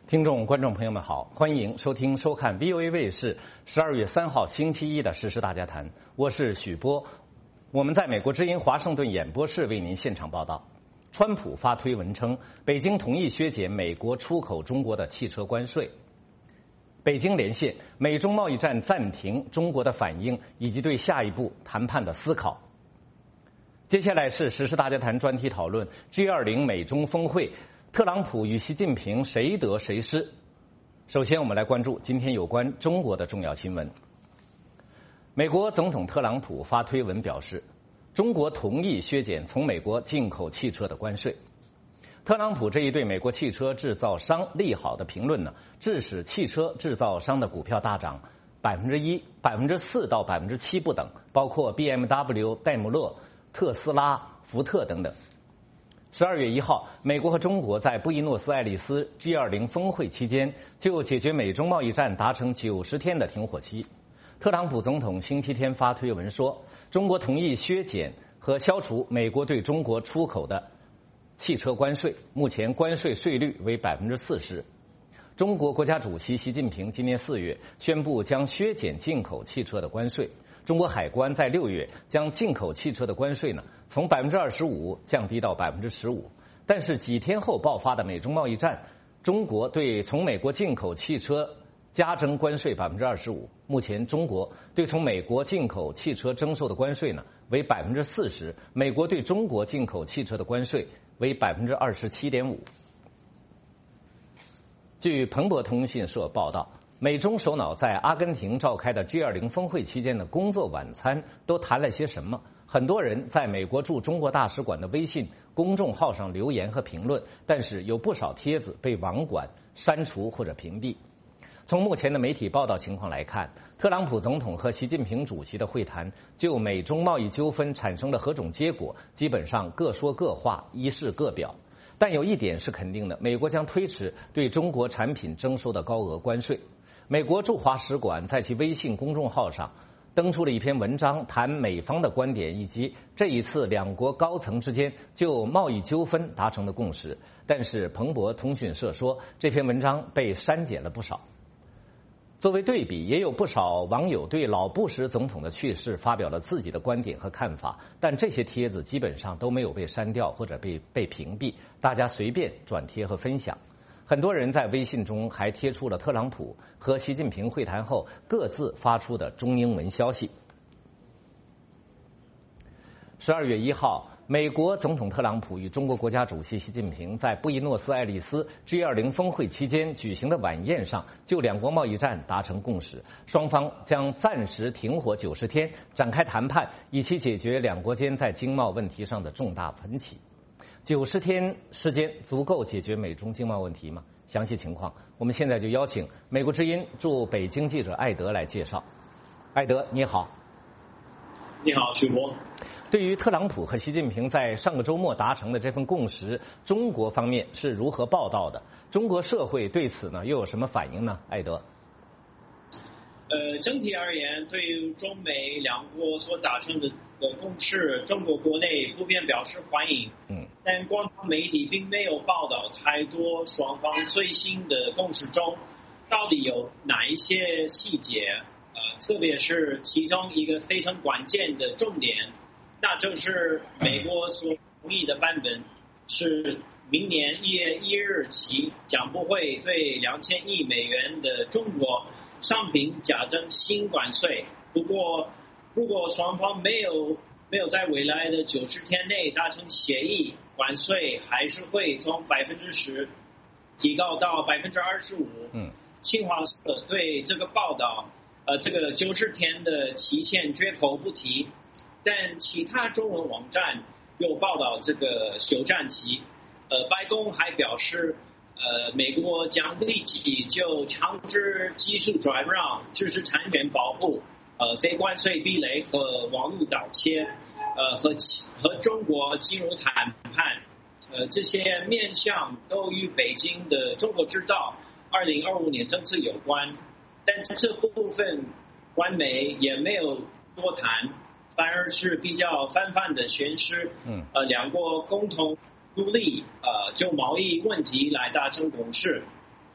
听众、观众朋友们好，欢迎收听、收看 VOA 卫视12月3号星期一的时事大家谈，我是许波。我们在美国之音华盛顿演播室为您现场报道。川普发推文称，北京同意削减美国出口中国的汽车关税。北京连线，美中贸易战暂停，中国的反应以及对下一步谈判的思考。接下来是时事大家谈专题讨论 G20 美中峰会。特朗普与习近平谁得谁失？首先，我们来关注今天有关中国的重要新闻。美国总统特朗普发推文表示，中国同意削减从美国进口汽车的关税。特朗普这一对美国汽车制造商利好的评论呢，致使汽车制造商的股票大涨1%、4%到7%不等，包括 BMW、戴姆勒、特斯拉、福特等等。12月1号，美国和中国在布宜诺斯艾利斯 G20 峰会期间就解决美中贸易战达成90天的停火期。特朗普总统星期天发推文说，中国同意削减和消除美国对中国出口的汽车关税，目前关税税率为40%。中国国家主席习近平今年4月宣布将削减进口汽车的关税。中国海关在6月将进口汽车的关税呢从25%降低到15%，但是几天后爆发的美中贸易战，中国对从美国进口汽车加征关税25%。目前中国对从美国进口汽车征收的关税呢为40%，美国对中国进口汽车的关税为27.5%。据彭博通讯社报道，美中首脑在阿根廷召开的 G20 峰会期间的工作晚餐都谈了些什么？很多人在美国驻中国大使馆的微信公众号上留言和评论，但是有不少帖子被网管删除或者屏蔽。从目前的媒体报道情况来看，特朗普总统和习近平主席的会谈就美中贸易纠纷产生了何种结果，基本上各说各话，一事各表。但有一点是肯定的，美国将推迟对中国产品征收的高额关税。美国驻华使馆在其微信公众号上登出了一篇文章，谈美方的观点以及这一次两国高层之间就贸易纠纷达成的共识。但是彭博通讯社说，这篇文章被删减了不少。作为对比，也有不少网友对老布什总统的去世发表了自己的观点和看法，但这些帖子基本上都没有被删掉或者被屏蔽，大家随便转贴和分享。很多人在微信中还贴出了特朗普和习近平会谈后各自发出的中英文消息。12月1号，美国总统特朗普与中国国家主席习近平在布宜诺斯艾利斯 G20 峰会期间举行的晚宴上就两国贸易战达成共识，双方将暂时停火90天，展开谈判，以期解决两国间在经贸问题上的重大分歧。90天时间足够解决美中经贸问题吗？详细情况，我们现在就邀请美国之音驻北京记者艾德来介绍。艾德，你好。 你好，许博。 对于特朗普和习近平在上个周末达成的这份共识，中国方面是如何报道的？中国社会对此呢又有什么反应呢？艾德。 整体而言，对于中美两国所达成的共识，中国国内普遍表示欢迎。但官方媒体并没有报道太多双方最新的共识中到底有哪一些细节。特别是其中一个非常关键的重点，那就是美国所同意的版本是明年1月1日起将不会对2000亿美元的中国商品加征新关税。不过，如果双方没有在未来的90天内达成协议，关税还是会从10%提高到25%。新华社对这个报道，这个90天的期限绝口不提，但其他中文网站有报道这个休战期。白宫还表示，美国将立即就强制技术转让、知识产权保护、非关税壁垒和网络盗窃，和中国进入谈判。这些面向都与北京的中国制造2025年政策有关，但这部分官媒也没有多谈，反而是比较泛泛的宣示，两国共同努力就贸易问题来达成共识。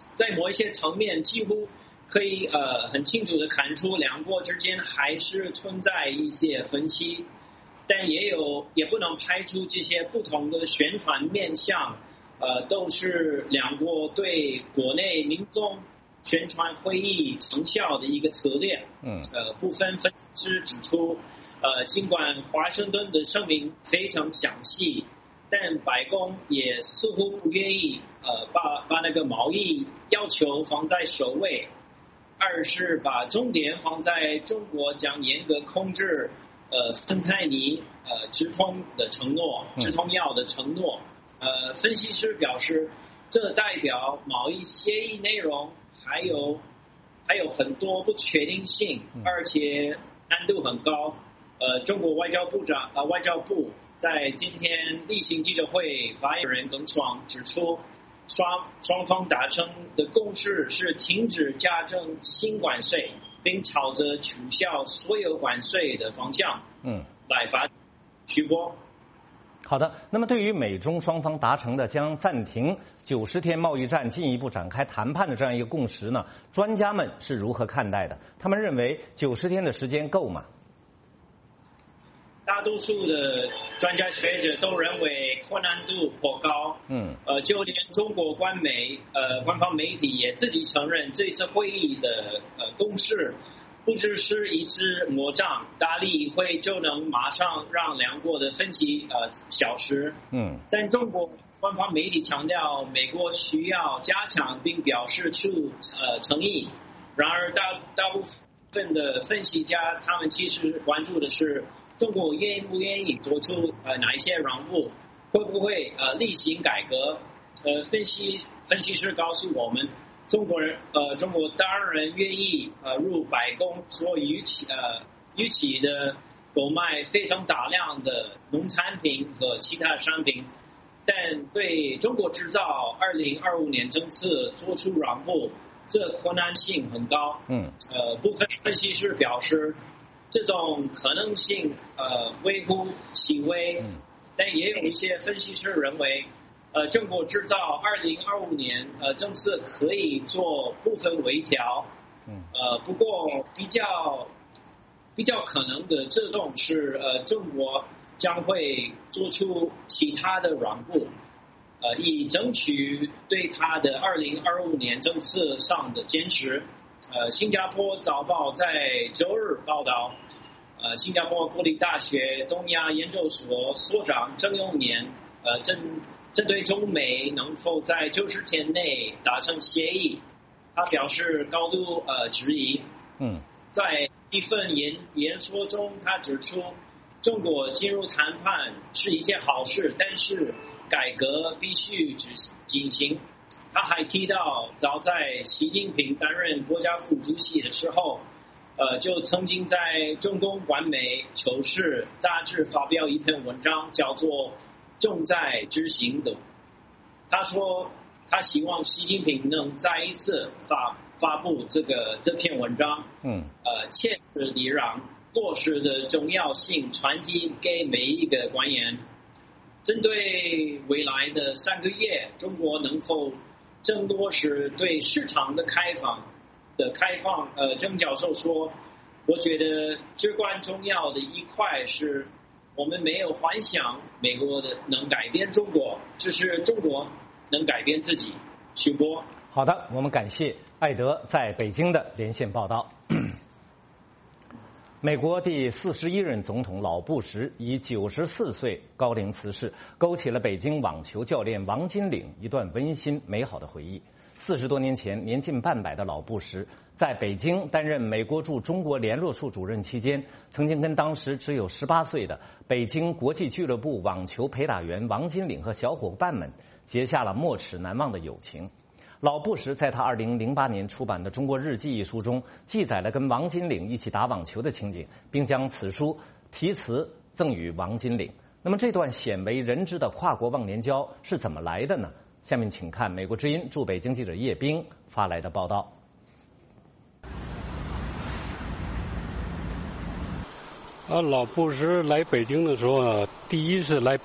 在某一些层面几乎可以很清楚的看出两国之间还是存在一些分歧，但也不能排除这些不同的宣传面向，都是两国对国内民众宣传会议成效的一个策略。部分分析师指出，尽管华盛顿的声明非常详细，但白宫也似乎不愿意把那个贸易要求放在首位，而是把重点放在中国将严格控制芬太尼直通药的承诺。分析师表示，这代表贸易协议内容还有很多不确定性，而且难度很高。中国外交部在今天例行记者会发言人耿爽指出，双方达成的共识是停止加征新关税，并朝着取消所有关税的方向来发展。徐波。 好的，那么对于美中双方达成的将暂停90天贸易战进一步展开谈判的这样一个共识呢，专家们是如何看待的？他们认为90天的时间够吗？ 大多数的专家学者都认为困难度颇高。就连中国官方媒体也自己承认，这次会议的共识不只是一支魔杖，大力一挥就能马上让两国的分歧消失。但中国官方媒体强调，美国需要加强并表示出诚意。然而大部分的分析家他们其实关注的是，中国愿不愿意做出哪一些让步，会不会例行改革？分析师告诉我们，中国当然愿意入白宫所预期的购买非常大量的农产品和其他商品，但对中国制造2025年政策做出让步，这困难性很高。部分分析师表示，这种可能性微乎其微。但也有一些分析师认为，中国制造2025年政策可以做部分微调。不过比较可能的这种是中国将会做出其他的让步，以争取对他的2025年政策上的坚持。新加坡早报在周日报道，新加坡国立大学东亚研究所所长郑永年针对中美能否在90天内达成协议，他表示高度质疑。在一份演说中，他指出，中国进入谈判是一件好事，但是改革必须进行。他还提到，早在习近平担任国家副主席的时候，就曾经在中共官媒《求是》杂志发表一篇文章，叫做《重在执行的》。他说，他希望习近平能再一次发布这篇文章，切实地让落实的重要性传递给每一个官员。针对未来的3个月，中国能否正落实对市场的开放，郑教授说，我觉得至关重要的一块是，我们没有幻想美国能改变中国，只是中国能改变自己。徐波。 好的，我们感谢艾德在北京的连线报道。美国第41任总统老布什以94岁高龄辞世，勾起了北京网球教练王金岭一段温馨美好的回忆。40多年前，年近半百的老布什在北京担任美国驻中国联络处主任期间，曾经跟当时只有18岁的北京国际俱乐部网球陪打员王金岭和小伙伴们结下了没齿难忘的友情。老布什在他2008年出版的《中国日记》一书中，记载了跟王金岭一起打网球的情景，并将此书题词赠予王金岭。那么这段鲜为人知的跨国忘年交是怎么来的呢？下面请看美国之音驻北京记者叶冰发来的报道。 老布什来北京的时候呢，第一次来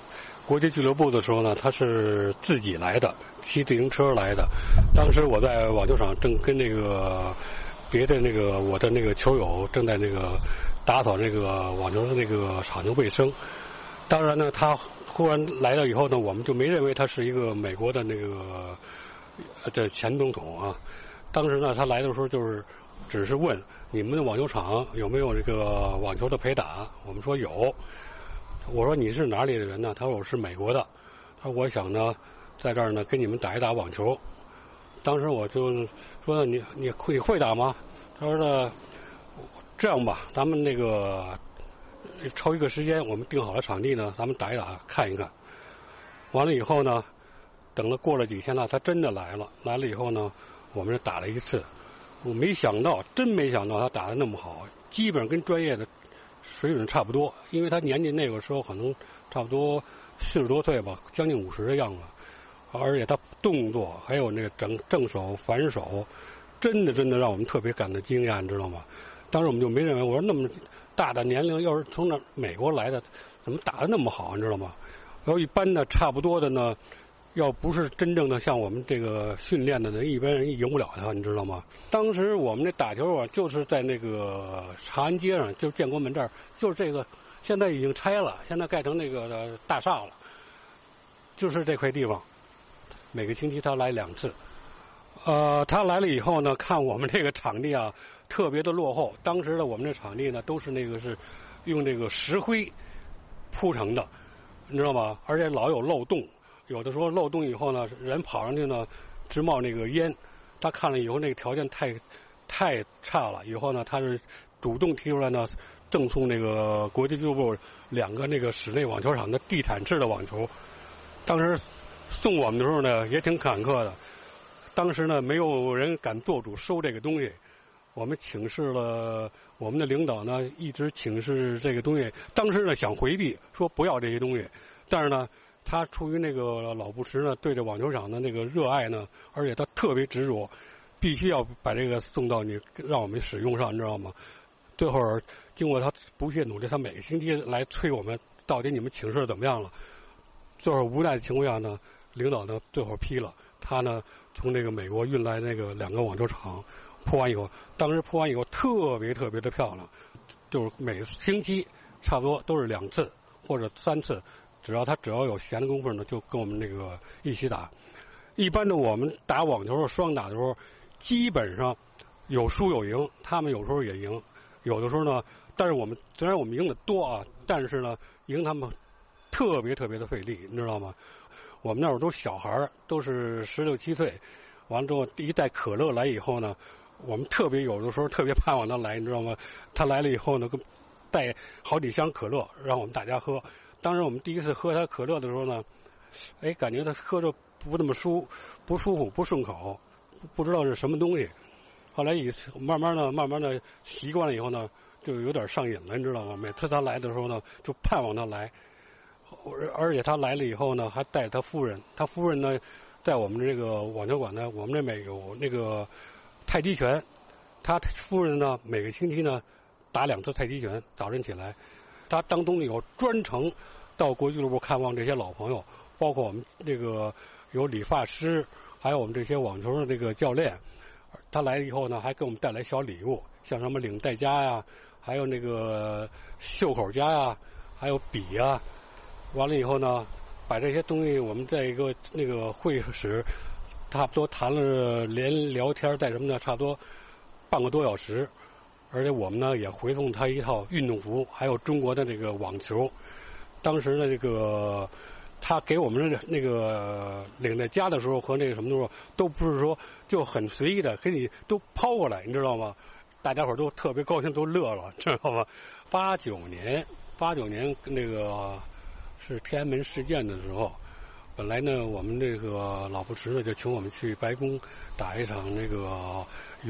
国际俱乐部的时候呢，他是自己来的，骑自行车来的。当时我在网球场正跟那个别的那个我的那个球友正在那个打扫那个网球的那个场的卫生。当然呢，他忽然来了以后呢，我们就没认为他是一个美国的那个这前总统啊。当时呢，他来的时候就是只是问你们的网球场有没有这个网球的陪打，我们说有。我说你是哪里的人呢？他说我是美国的。他说我想呢，在这儿呢跟你们打一打网球。当时我就说呢，你会打吗？他说呢，这样吧，咱们那个抽一个时间，我们定好了场地呢，咱们打一打看一看。完了以后呢，过了几天了，他真的来了。来了以后呢，我们打了一次。我真没想到他打得那么好，基本上跟专业的水准差不多。因为他年纪那个时候可能差不多40多岁吧，将近50的样子。而且他动作还有那个正手反手，真的让我们特别感到惊讶，你知道吗？当时我们就没认为，我说那么大的年龄，要是从那美国来的，怎么打得那么好，你知道吗？然后一般的差不多的呢，要不是真正的像我们这个训练的呢，一般人赢不了他，你知道吗？当时我们那打球啊，就是在那个长安街上，就建国门这儿，就是这个，现在已经拆了，现在盖成那个大厦了，就是这块地方。每个星期他来2次，他来了以后呢，看我们这个场地啊，特别的落后。当时的我们这场地呢，都是用这个石灰铺成的，你知道吗？而且老有漏洞，有的时候漏洞以后呢，人跑上去呢，直冒那个烟。他看了以后，那个条件太差了，以后呢，他是主动提出来呢，赠送那个国际俱乐部2个那个室内网球场的地毯式的网球。当时送我们的时候呢，也挺坎坷的。当时呢，没有人敢做主收这个东西。我们请示了我们的领导呢，一直请示这个东西。当时呢，想回避，说不要这些东西。但是呢，他出于那个老布什呢，对这网球场的那个热爱呢，而且他特别执着，必须要把这个送到你，让我们使用上，你知道吗？最后经过他不懈努力，他每个星期来催我们，到底你们请示怎么样了？最后无奈的情况下呢，领导呢最后批了，他呢从这个美国运来那个2个网球场铺完以后，当时铺完以后特别的漂亮，就是每星期差不多都是2次或者3次，只要有闲的功夫呢，就跟我们那个一起打。一般的我们打网球双打的时候，基本上有输有赢，他们有时候也赢，有的时候呢，但是虽然我们赢的多啊，但是呢赢他们特别的费力，你知道吗？我们那会儿都小孩，都是16、17岁，完了之后一袋可乐来以后呢，我们有的时候特别盼望他来，你知道吗？他来了以后呢，带好几箱可乐让我们大家喝。当时我们第一次喝他可乐的时候呢，感觉他喝着不那么不舒服，不顺口，不知道是什么东西。后来慢慢的习惯了以后呢，就有点上瘾了，你知道吗？每次他来的时候呢，就盼望他来。而且他来了以后呢，还带他夫人。他夫人呢，在我们这个网球馆呢，我们这边有那个太极拳。他夫人呢，每个星期呢打2次太极拳。早晨起来，他当中有专程到国际俱乐部看望这些老朋友，包括我们这个有理发师，还有我们这些网球的这个教练。他来了以后呢，还给我们带来小礼物，像什么领带夹呀，还有那个袖口夹呀，还有笔呀。完了以后呢，把这些东西我们在一个那个会议室，差不多谈了连聊天带什么的，差不多半个多小时。而且我们呢也回送他一套运动服，还有中国的这个网球。当时的这个他给我们的那个领带夹的时候和那个什么的时候，都不是说就很随意的给你都抛过来，你知道吗？大家伙都特别高兴，都乐了，知道吗？89年那个是天安门事件的时候，本来呢我们这个老布什呢就请我们去白宫打一场那个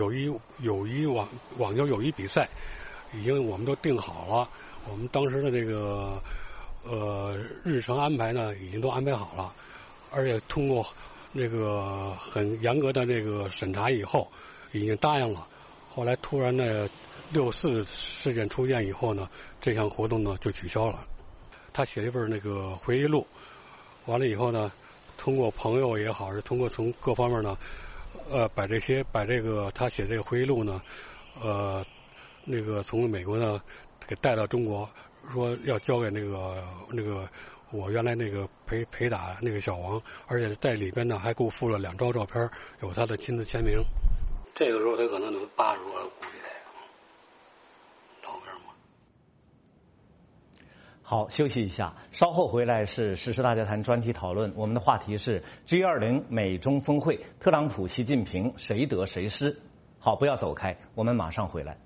网球友谊比赛，已经我们都定好了。我们当时的这个日程安排呢已经都安排好了，而且通过那个很严格的这个审查以后，已经答应了。后来突然呢，64事件出现以后呢，这项活动呢就取消了。他写了一份那个回忆录， 完了以后呢，通过朋友也好，是通过从各方面呢，把这个他写这个回忆录呢，那个从美国呢给带到中国，说要交给那个我原来那个陪打那个小王，而且在里边呢还给我附了2张照片，有他的亲自签名。这个时候他可能能80多，估计得老哥嘛。 好，休息一下，稍后回来是时事大家谈专题讨论。我们的话题是 G20 美中峰会，特朗普、习近平谁得谁失？好，不要走开，我们马上回来。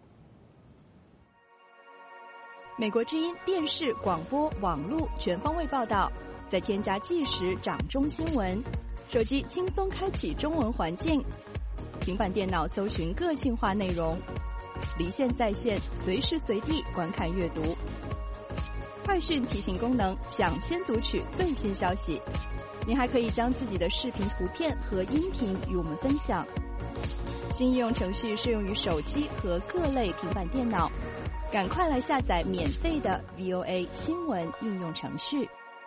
美国之音电视、广播、网络全方位报道，再添加即时掌中新闻，手机轻松开启中文环境，平板电脑搜寻个性化内容，离线在线，随时随地观看阅读。快讯提醒功能，抢先读取最新消息。您还可以将自己的视频、图片和音频与我们分享。新应用程序适用于手机和各类平板电脑。赶快来下载免费的 VOA 新闻应用程序。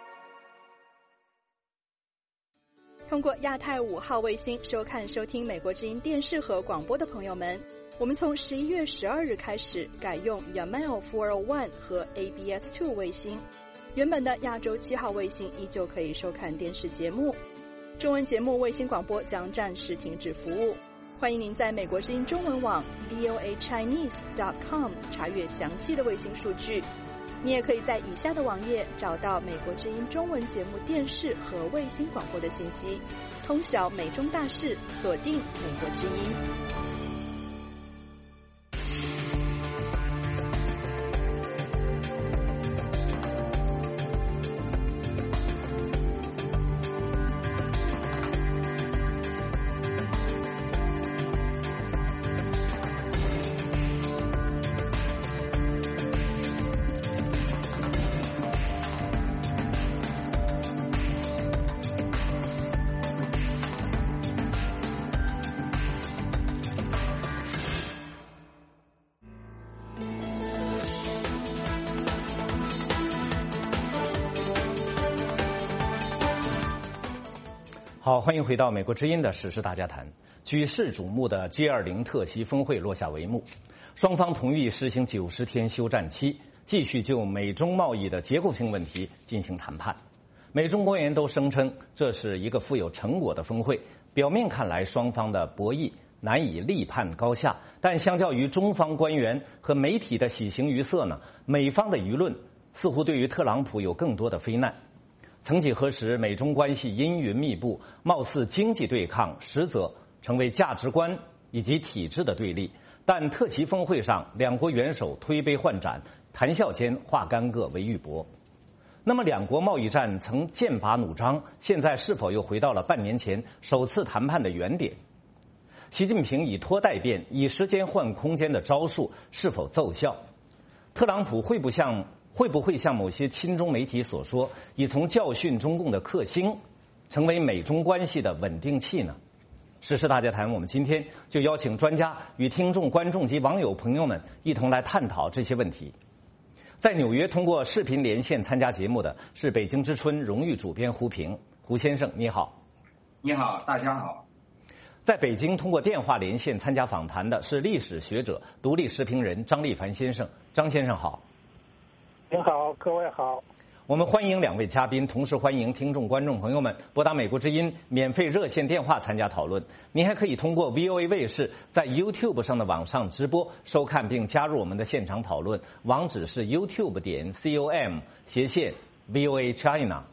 通过亚太5号卫星收看收听美国之音电视和广播的朋友们，我们从11月12日开始改用 Yamal 401和 ABS2 卫星，原本的亚洲7号卫星依旧可以收看电视节目。中文节目卫星广播将暂时停止服务。欢迎您在美国之音中文网 voachinese.com 查阅详细的卫星数据。你也可以在以下的网页找到美国之音中文节目电视和卫星广播的信息，通晓美中大事，锁定美国之音。 好，欢迎回到美国之音的时事大家谈。举世瞩目的 G20 特席峰会落下帷幕，双方同意实行90天休战期，继续就美中贸易的结构性问题进行谈判。美中官员都声称这是一个富有成果的峰会，表面看来双方的博弈难以立判高下，但相较于中方官员和媒体的喜形于色呢，美方的舆论似乎对于特朗普有更多的非难。曾几何时，美中关系阴云密布，貌似经济对抗，实则成为价值观以及体制的对立。但特席峰会上，两国元首推杯换盏，谈笑间化干戈为玉帛。那么，两国贸易战曾剑拔弩张，现在是否又回到了半年前首次谈判的原点？习近平以拖代变、以时间换空间的招数是否奏效？特朗普会不会像某些亲中媒体所说，已从教训中共的克星，成为美中关系的稳定器呢？时事大家谈，我们今天就邀请专家与听众、观众及网友朋友们一同来探讨这些问题。在纽约通过视频连线参加节目的是北京之春荣誉主编胡平，胡先生你好。 你好，大家好。 在北京通过电话连线参加访谈的是历史学者、独立时评人张立凡先生，张先生好。 您好，各位好。 我们欢迎两位嘉宾，同时欢迎听众、观众朋友们拨打美国之音免费热线电话参加讨论。您还可以通过 VOA 卫视在 YouTube 上的网上直播收看并加入我们的现场讨论，网址是 youtube.com/VOA China。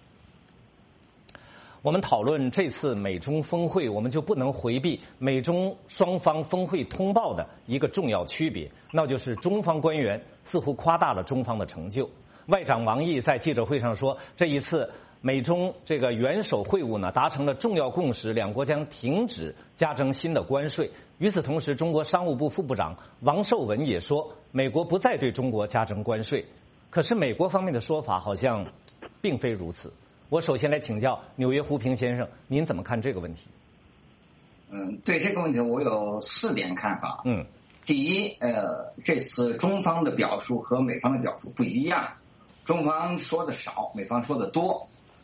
我们讨论这次美中峰会，我们就不能回避美中双方峰会通报的一个重要区别，那就是中方官员似乎夸大了中方的成就。外长王毅在记者会上说，这一次美中这个元首会晤呢，达成了重要共识，两国将停止加征新的关税。与此同时，中国商务部副部长王受文也说，美国不再对中国加征关税。可是美国方面的说法好像并非如此。我首先来请教纽约胡平先生，您怎么看这个问题？ 对这个问题我有4点看法。第一，这次中方的表述和美方的表述不一样，中方说的少，美方说的多。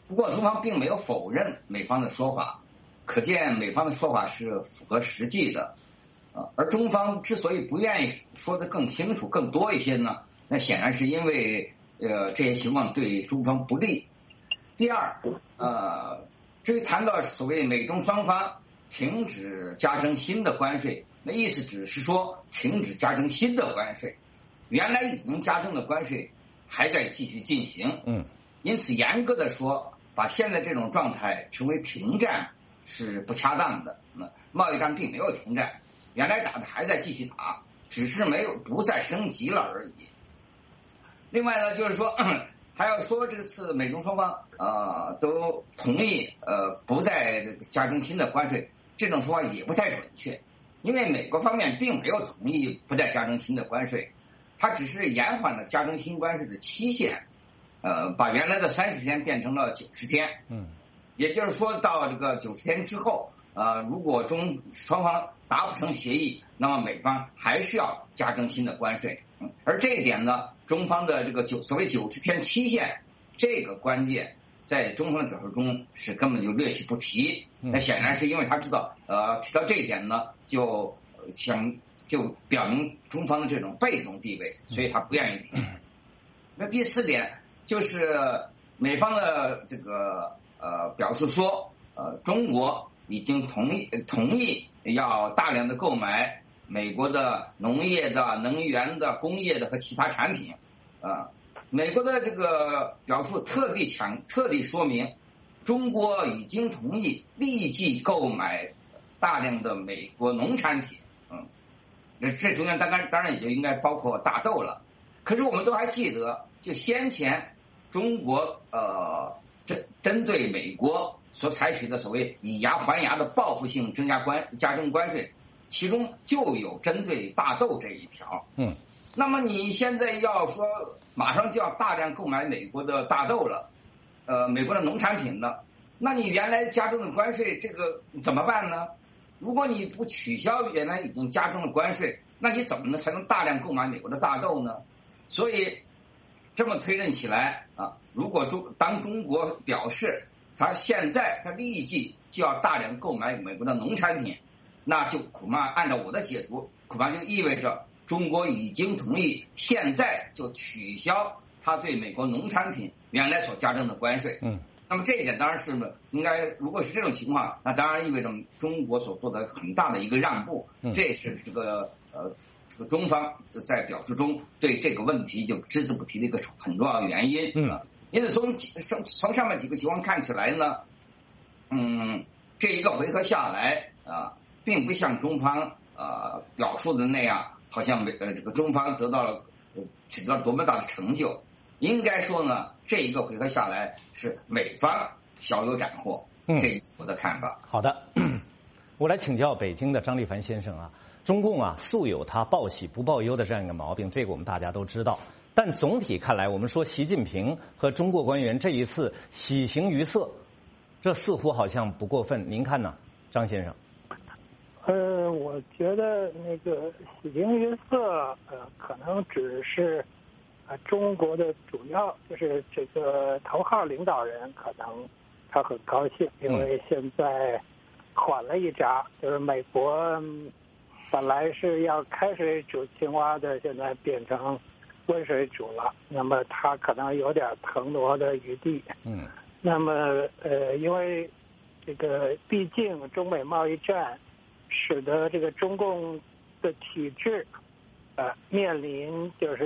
不过中方并没有否认美方的说法，可见美方的说法是符合实际的。而中方之所以不愿意说得更清楚、更多一些呢，那显然是因为这些情况对中方不利。第二，至于谈到所谓美中双方停止加征新的关税，那意思只是说停止加征新的关税，原来已经加征的关税还在继续进行。因此严格的说，把现在这种状态称为停战是不恰当的。贸易战并没有停战，原来打的还在继续打，只是不再升级了而已。另外呢，就是说还要说这次美中双方都同意不再加征新的关税，这种说法也不太准确，因为美国方面并没有同意不再加征新的关税，它只是延缓了加征新关税的期限，把原来的30天变成了90天。也就是说到这个90天之后，如果双方达不成协议，那么美方还是要加征新的关税。而这一点呢，中方的这个所谓90天期限这个关键，在中方的表述中是根本就略去不提。那显然是因为他知道，提到这一点呢，就表明中方的这种被动地位，所以他不愿意提。那第4点就是美方的这个表述说，中国已经同意要大量的购买美国的农业的、能源的、工业的和其他产品。美国的这个表述特地说明，中国已经同意立即购买大量的美国农产品。这中间当然也就应该包括大豆了。可是我们都还记得，就先前中国针对美国所采取的所谓以牙还牙的报复性加征关税，其中就有针对大豆这一条。那么你现在要说马上就要大量购买美国的大豆了，美国的农产品了，那你原来加征的关税这个怎么办呢？如果你不取消原来已经加征的关税，那你怎么才能大量购买美国的大豆呢？所以这么推论起来如果当中国表示他立即就要大量购买美国的农产品，那就恐怕按照我的解读，恐怕就意味着中国已经同意现在就取消他对美国农产品原来所加征的关税。那么这一点当然是应该，如果是这种情况，那当然意味着中国所做的很大的一个让步。这也是这个中方在表述中对这个问题就只字不提的一个很重要的原因。因此从上面几个情况看起来呢，这一个回合下来并不像中方表述的那样，好像这个中方取得了多么大的成就。应该说呢，这一个回合下来是美方小有斩获。这是我的看法。 好的，我来请教北京的张立凡先生中共素有他报喜不报忧的这样一个毛病，这个我们大家都知道。但总体看来，我们说习近平和中国官员这一次喜形于色，这似乎好像不过分，您看呢，张先生？ 我觉得那个喜形于色，可能只是中国的主要就是这个头号领导人，可能他很高兴，因为现在缓了一闸，就是美国本来是要开水煮青蛙的，现在变成温水煮了，那么他可能有点腾挪的余地。那么因为这个毕竟中美贸易战使得这个中共的体制面临就是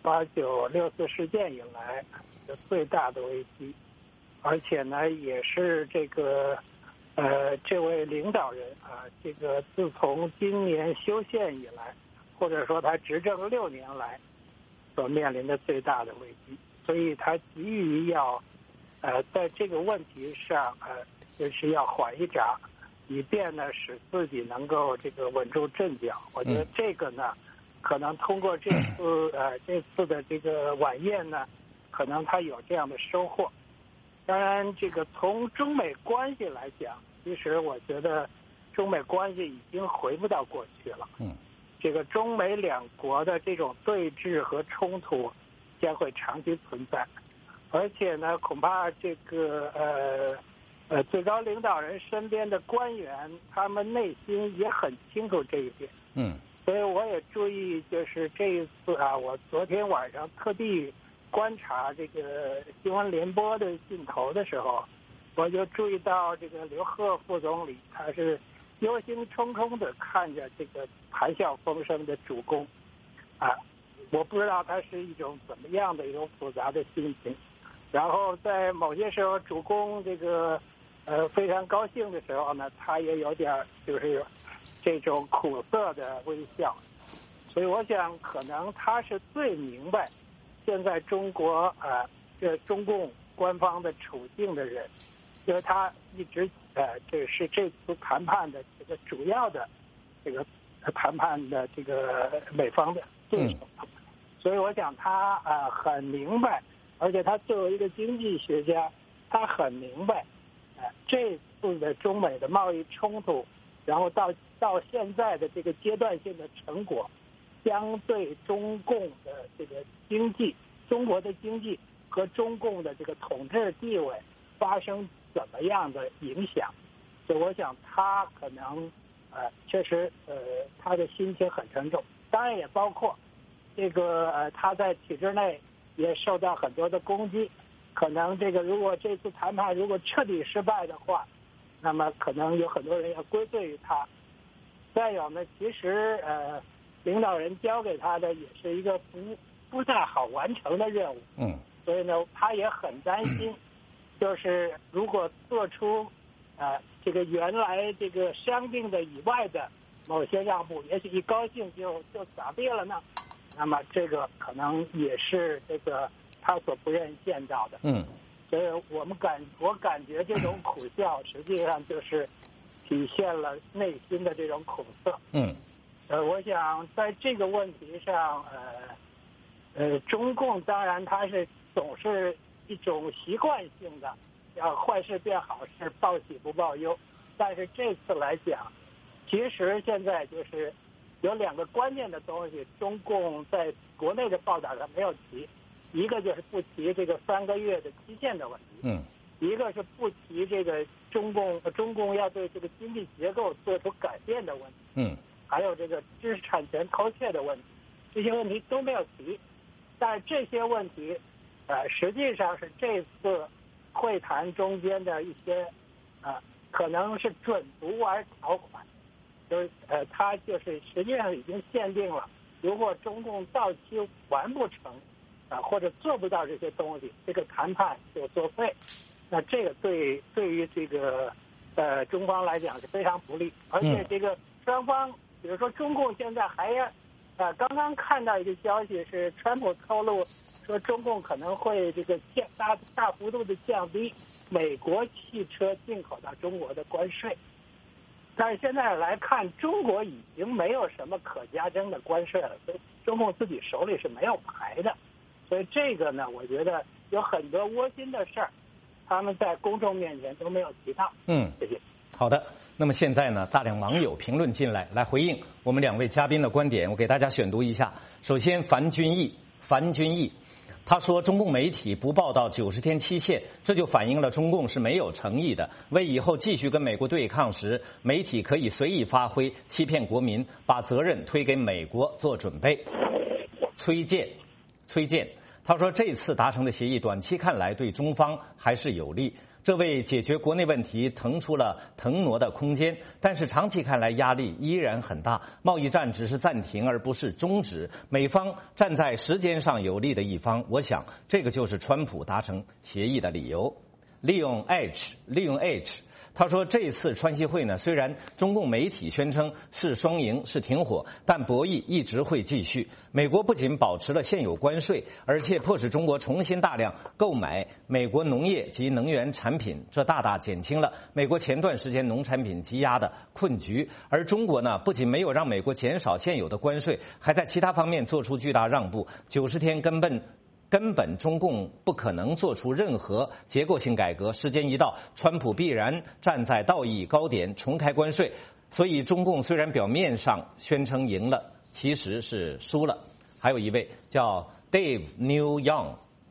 1989六四事件以来的最大的危机，而且呢也是这个这位领导人这个自从今年修宪以来，或者说他执政6年来所面临的最大的危机，所以他急于要在这个问题上就是要缓一闸，以便呢使自己能够这个稳住阵脚。我觉得这个呢可能通过这次的这个晚宴呢，可能他有这样的收获。当然这个从中美关系来讲，其实我觉得中美关系已经回不到过去了。这个中美两国的这种对峙和冲突将会长期存在， 而且呢，恐怕这个最高领导人身边的官员，他们内心也很清楚这一点。所以我也注意，就是这一次啊，我昨天晚上特地观察这个新闻联播的镜头的时候，我就注意到这个刘鹤副总理他是忧心忡忡地看着这个谈笑风生的主公，我不知道他是一种怎么样的一种复杂的心情。然后在某些时候，主公这个非常高兴的时候呢，他也有点就是这种苦涩的微笑。所以我想，可能他是最明白现在中国这中共官方的处境的人，因为他一直这是这次谈判的这个主要的这个谈判的这个美方的对手。所以我想他很明白，而且他作为一个经济学家，他很明白这次的中美的贸易冲突，然后到现在的这个阶段性的成果，将对中共的这个经济、中国的经济和中共的这个统治地位发生怎么样的影响。所以我想他可能确实他的心情很沉重，当然也包括这个他在体制内也受到很多的攻击，可能这个如果这次谈判如果彻底失败的话，那么可能有很多人要归罪于他。再有呢，其实领导人交给他的也是一个不太好完成的任务。所以呢，他也很担心，就是如果做出这个原来这个商定的以外的某些让步，也许一高兴就撒别了呢，那么这个可能也是这个他所不愿意见到的。所以我感觉这种苦笑实际上就是体现了内心的这种苦涩。我想在这个问题上，中共当然它是总是一种习惯性的，要坏事变好事，报喜不报忧。但是这次来讲，其实现在就是有两个关键的东西，中共在国内的报道上没有提，一个就是不提这个3个月的期限的问题，一个是不提这个中共要对这个经济结构做出改变的问题，还有这个知识产权偷窃的问题，这些问题都没有提。但是这些问题实际上是这次会谈中间的一些可能是准独玩条款，就是它就是实际上已经限定了，如果中共到期完不成或者做不到这些东西，这个谈判就作废。那这个对于这个中方来讲是非常不利，而且这个双方，比如说中共现在还要刚刚看到一个消息是川普透露说中共可能会这个大幅度的降低美国汽车进口到中国的关税，但是现在来看，中国已经没有什么可加征的关税了，所以中共自己手里是没有牌的。所以这个呢，我觉得有很多窝心的事儿，他们在公众面前都没有提到。谢谢。 好的。那么现在呢，大量网友评论进来回应我们2位嘉宾的观点，我给大家选读一下。首先，樊君毅，他说中共媒体不报道90天期限，这就反映了中共是没有诚意的，为以后继续跟美国对抗时，媒体可以随意发挥，欺骗国民，把责任推给美国做准备。崔健，他说这次达成的协议短期看来对中方还是有利，这为解决国内问题腾出了腾挪的空间，但是长期看来压力依然很大，贸易战只是暂停而不是终止，美方站在时间上有利的一方，我想这个就是川普达成协议的理由。利用 H，他说这次川西会呢，虽然中共媒体宣称是双赢是停火，但博弈一直会继续。美国不仅保持了现有关税，而且迫使中国重新大量购买美国农业及能源产品，这大大减轻了美国前段时间农产品积压的困局。而中国呢，不仅没有让美国减少现有的关税，还在其他方面做出巨大让步。90天根本中共不可能做出任何结构性改革，时间一到，川普必然站在道义高点重开关税，所以中共虽然表面上宣称赢了，其实是输了。还有一位叫 Dave New Young，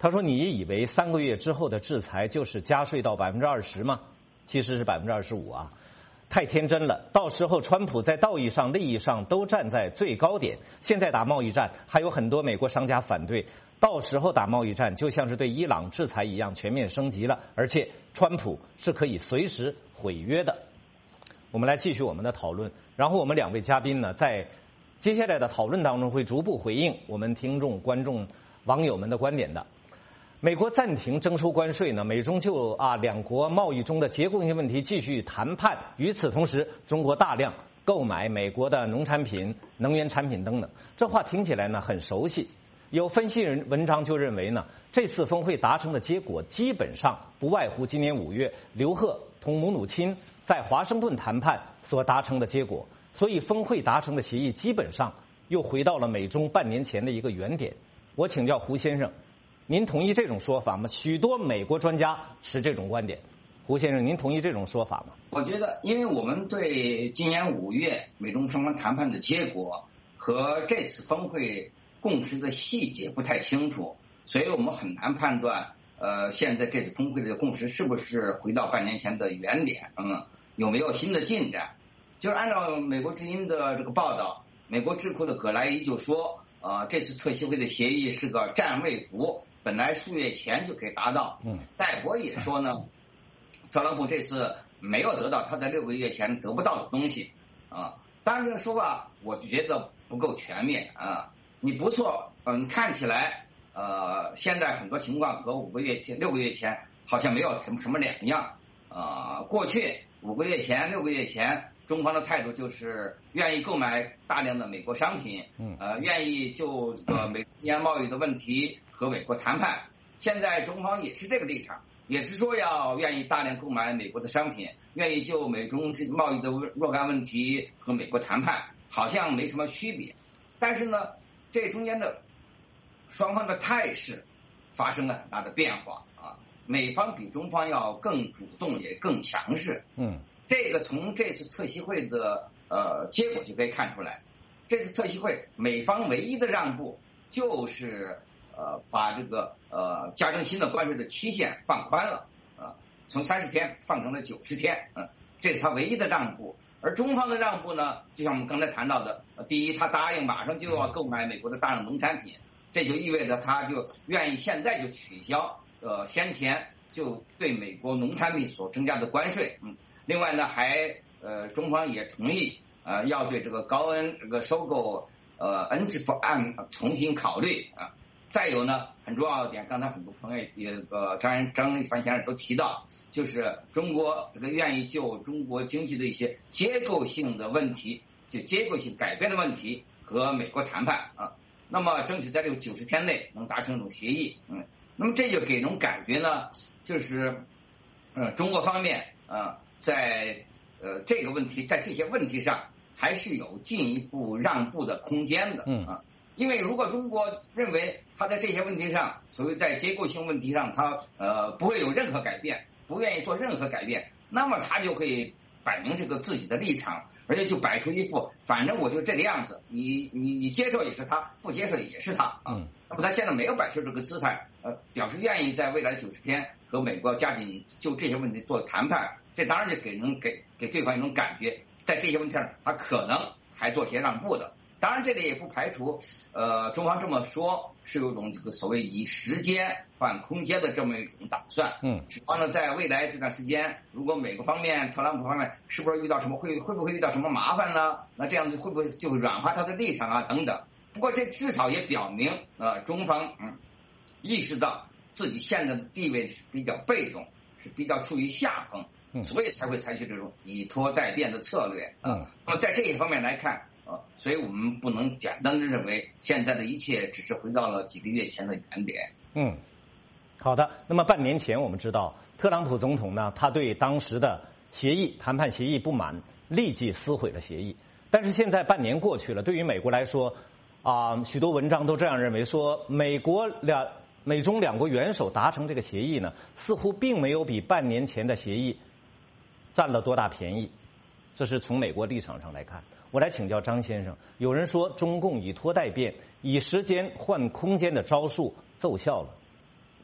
他说：“你以为3个月之后的制裁就是加税到20%吗？其实是25%啊，太天真了。到时候川普在道义上、利益上都站在最高点。现在打贸易战，还有很多美国商家反对。到时候打贸易战就像是对伊朗制裁一样，全面升级了。而且川普是可以随时毁约的。”我们来继续我们的讨论，然后我们2位嘉宾呢，在接下来的讨论当中会逐步回应我们听众、观众、网友们的观点的。美国暂停征收关税呢，美中就2国贸易中的结构性问题继续谈判。与此同时，中国大量购买美国的农产品、能源产品等等。这话听起来呢很熟悉。有分析人文章就认为呢，这次峰会达成的结果基本上不外乎今年5月刘鹤同姆努钦在华盛顿谈判所达成的结果，所以峰会达成的协议基本上又回到了美中半年前的一个原点。我请教胡先生，您同意这种说法吗？许多美国专家持这种观点。胡先生，您同意这种说法吗？ 我觉得，因为我们对今年5月美中双方谈判的结果和这次峰会共识的细节不太清楚，所以我们很难判断现在这次峰会的共识是不是回到半年前的原点，有没有新的进展。就是按照美国之音的这个报道，美国智库的葛莱伊就说这次特协会的协议是个战未符，本来数月前就可以达到。戴博也说呢，特朗普这次没有得到他在6个月前得不到的东西当然这个说法我觉得不够全面你不错你看起来现在很多情况和6个月前好像没有什么两样过去5个月前6个月前中方的态度就是愿意购买大量的美国商品愿意就美国之间贸易的问题和美国谈判。现在中方也是这个立场，也是说愿意大量购买美国的商品，愿意就美中贸易的若干问题和美国谈判，好像没什么区别。但是呢，这中间的双方的态势发生了很大的变化美方比中方要更主动也更强势这个从这次特协会的结果就可以看出来。这次特协会美方唯一的让步就是把这个加征新的关税的期限放宽了从30天放成了90天这是他唯一的让步。而中方的让步呢，就像我们刚才谈到的，第一，他答应马上就要购买美国的大量农产品，这就意味着他就愿意现在就取消先前就对美国农产品所增加的关税另外呢还中方也同意要对这个高恩这个收购恩支付案重新考虑再有呢，很重要的点，刚才很多朋友也张一凡先生都提到，就是中国这个愿意就中国经济的一些结构性的问题，就结构性改变的问题和美国谈判那么争取在这个90天内能达成一种协议那么这就给人感觉呢，就是中国方面在这个问题在这些问题上还是有进一步让步的空间的因为如果中国认为他在这些问题上，所谓在结构性问题上他不会有任何改变，不愿意做任何改变，那么他就可以摆明这个自己的立场，而且就摆出一副反正我就这个样子，你接受也是他，不接受也是他那么他现在没有摆出这个姿态表示愿意在未来90天和美国加紧就这些问题做谈判，这当然就给对方一种感觉，在这些问题上他可能还做些让步的。当然这里也不排除中方这么说是有一种这个所谓以时间换空间的这么一种打算指望呢在未来这段时间，如果美国方面特朗普方面是不是遇到什么会不会遇到什么麻烦呢，那这样子会不会就会软化他的立场等等。不过这至少也表明中方意识到自己现在的地位是比较被动，是比较处于下风所以才会采取这种以拖待变的策略那么在这一方面来看所以我们不能简单的认为现在的一切只是回到了几个月前的原点好的。那么半年前我们知道特朗普总统呢，他对当时的谈判协议不满，立即撕毁了协议。但是现在半年过去了，对于美国来说许多文章都这样认为，说美中2国元首达成这个协议呢，似乎并没有比半年前的协议占了多大便宜，这是从美国立场上来看。我来请教张先生，有人说中共以拖待变、以时间换空间的招数奏效了，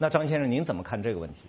那张先生，您怎么看这个问题？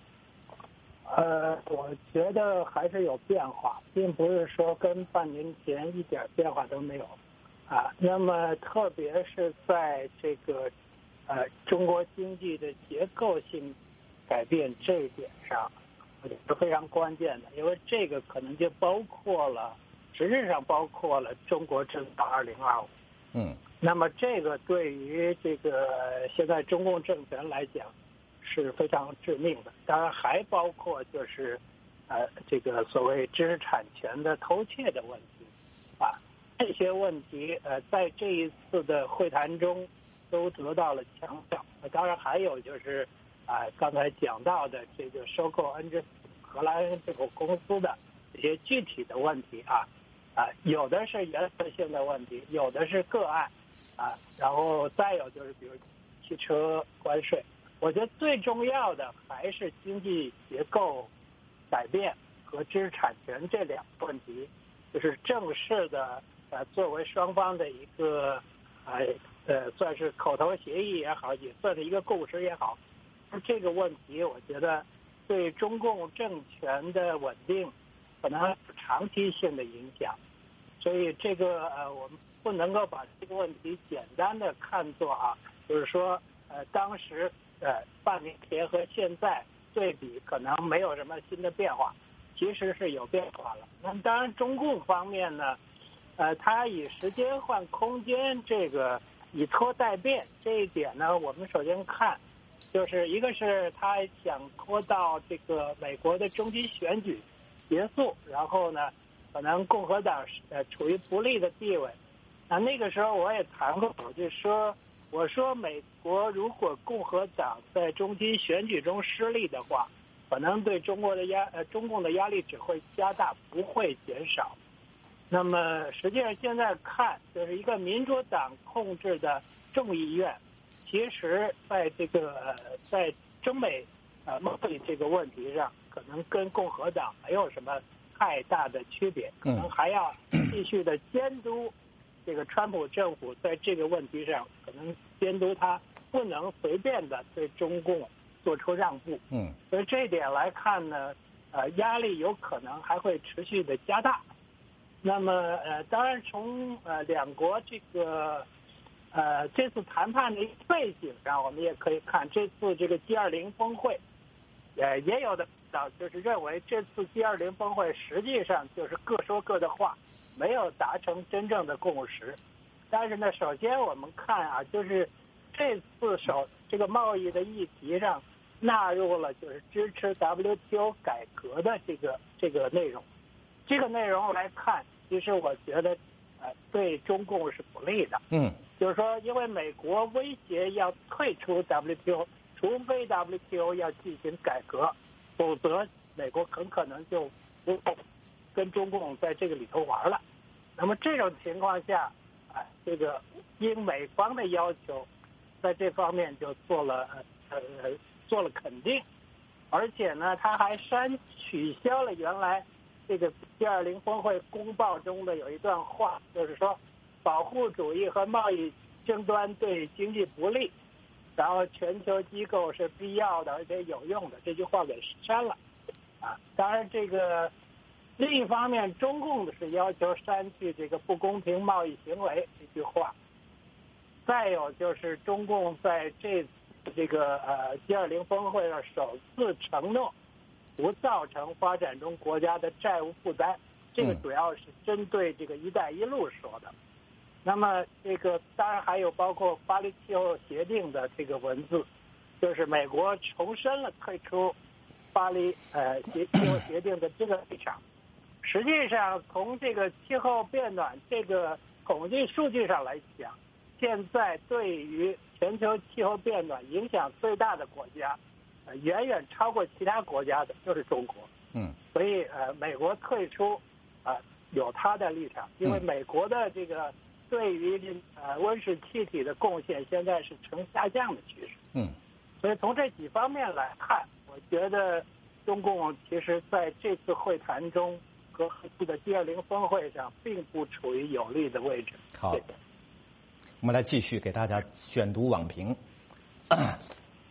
我觉得还是有变化，并不是说跟半年前一点变化都没有啊。那么特别是在这个中国经济的结构性改变这一点上，我觉得是非常关键的，因为这个可能就包括了，实质上包括了中国制造2025。那么这个对于这个现在中共政权来讲是非常致命的。当然还包括就是这个所谓知识产权的偷窃的问题啊，这些问题在这一次的会谈中都得到了强调。当然还有就是刚才讲到的这个收购荷兰这个公司的这些具体的问题有的是原则性的问题，有的是个案然后再有就是比如汽车关税。我觉得最重要的还是经济结构改变和知识产权这两个问题，就是正式的作为双方的一个算是口头协议也好，也算是一个共识也好，这个问题我觉得对中共政权的稳定可能有长期性的影响。所以这个我们不能够把这个问题简单的看作就是说当时半年前和现在对比可能没有什么新的变化，其实是有变化了。那么当然中共方面呢它以时间换空间，这个以拖代变，这一点呢我们首先看就是一个是他想拖到这个美国的中期选举结束，然后呢可能共和党处于不利的地位。那个时候我也谈过，我说美国如果共和党在中期选举中失利的话，可能对中共的压力只会加大，不会减少。那么实际上现在看，就是一个民主党控制的众议院，其实在这个在中美贸易这个问题上，可能跟共和党没有什么太大的区别，可能还要继续的监督这个川普政府在这个问题上，可能监督他不能随便的对中共做出让步。所以这一点来看呢，压力有可能还会持续的加大。那么当然从两国这个这次谈判的背景上，我们也可以看这次这个 G20 峰会，也有的就是认为这次 G20 峰会实际上就是各说各的话，没有达成真正的共识。但是呢，首先我们看就是这次这个贸易的议题上纳入了就是支持 WTO 改革的这个内容。这个内容来看，其实我觉得对中共是不利的。就是说，因为美国威胁要退出 WTO， 除非 WTO 要进行改革，否则美国很可能就不会跟中共在这个里头玩了。那么这种情况下，这个因美方的要求，在这方面就做了肯定，而且呢，他还取消了原来这个 G20 峰会公报中的有一段话，就是说保护主义和贸易争端对经济不利，然后全球机构是必要的而且有用的，这句话给删了。当然这个另一方面，中共是要求删去这个不公平贸易行为这句话。再有就是中共在这个G20 峰会上首次承诺不造成发展中国家的债务负担，这个主要是针对这个一带一路说的。那么这个当然还有包括巴黎气候协定的这个文字，就是美国重申了退出巴黎气候协定的这个立场。实际上从这个气候变暖这个统计数据上来讲，现在对于全球气候变暖影响最大的国家远远超过其他国家的就是中国。所以美国退出有它的立场，因为美国的这个对于温室气体的贡献现在是呈下降的趋势。所以从这几方面来看，我觉得中共其实在这次会谈中和这个 G20 峰会上并不处于有利的位置。 好，我们来继续给大家选读网评。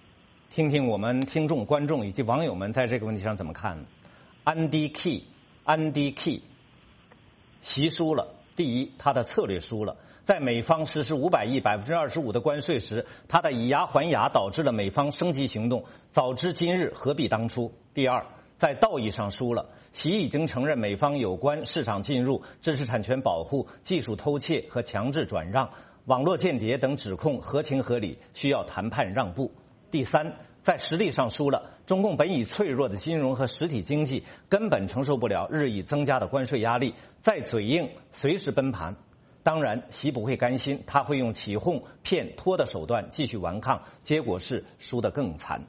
听听我们听众、观众以及网友们在这个问题上怎么看。Andy Key 习输了。第一，他的策略输了。在美方实施500亿25%的关税时，他的以牙还牙导致了美方升级行动。早知今日，何必当初？第二，在道义上输了。习已经承认美方有关市场进入、知识产权保护、技术偷窃和强制转让、网络间谍等指控合情合理，需要谈判让步。第三，在实力上输了。中共本已脆弱的金融和实体经济根本承受不了日益增加的关税压力，再嘴硬随时崩盘。当然，习不会甘心，他会用起哄、骗、拖的手段继续顽抗，结果是输得更惨。